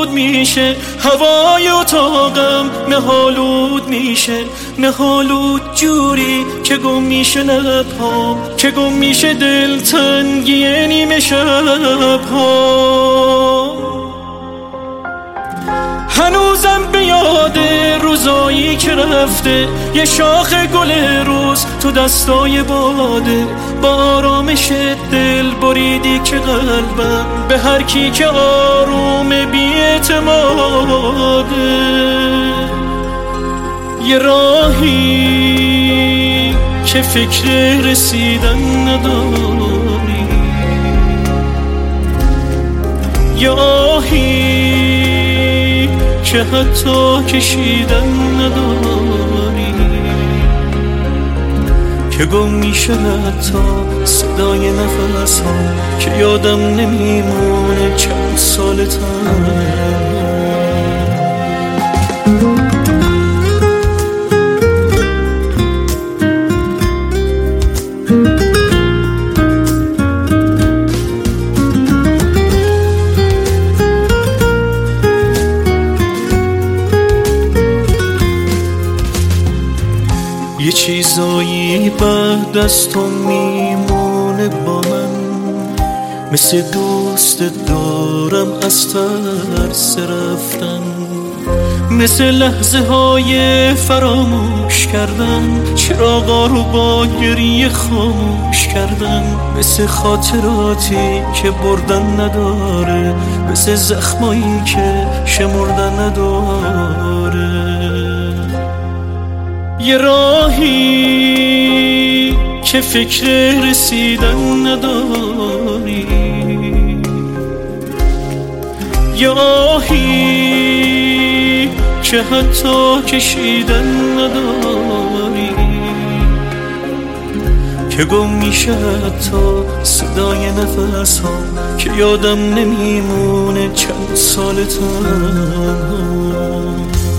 نابود میشه، هوای اتاقم مه‌آلود میشه، مه‌آلود جوری که گم میشه لب‌ها، که گم میشه دلتنگی نیمه شب‌ها. هنوزم به یاد روزایی که رفته، یه شاخ گل روز تو دستای باده، با آرامش دل بریدی که قلبم به هر کی که آروم بی‌اعتماده. یه راهی که فکر رسیدن نداری، یه آهی که حتی کشیدن نداری، که گم میشه حتی صدای نفس ها، که یادم نمیمونه چند سال تنها. یه چیزایی بعد از تو میمونه با من، مثل دوست دارم از ترس رفتن، مثل لحظه های فراموش کردن، چراغا رو با گریه خاموش کردن، مثل خاطراتی که بردن نداره، مثل زخمایی که شمردن نداره. یه راهی که فکر رسیدن نداری، یه آهی که حتی کشیدن نداری، که گم میشه حتی صدای نفس ها، که یادم نمیمونه چند سال تنها.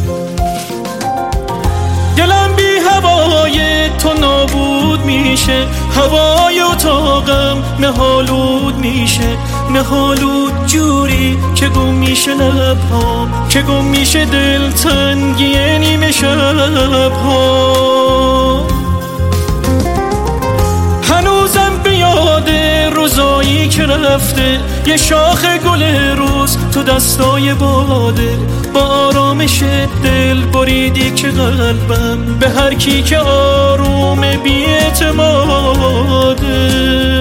دلم بی هوای تو نابود میشه، هوای اتاقم مه‌آلود میشه، مه‌آلود جوری که گم میشه لب‌ها، که گم میشه دلتنگی نیمه شب‌ها. هنوزم به یاد روزایی که رفته، یه شاخ گل روز تو دستای باده، با آرامش دل بریدی که قلبم به هر کی که آروم بی‌اعتماده.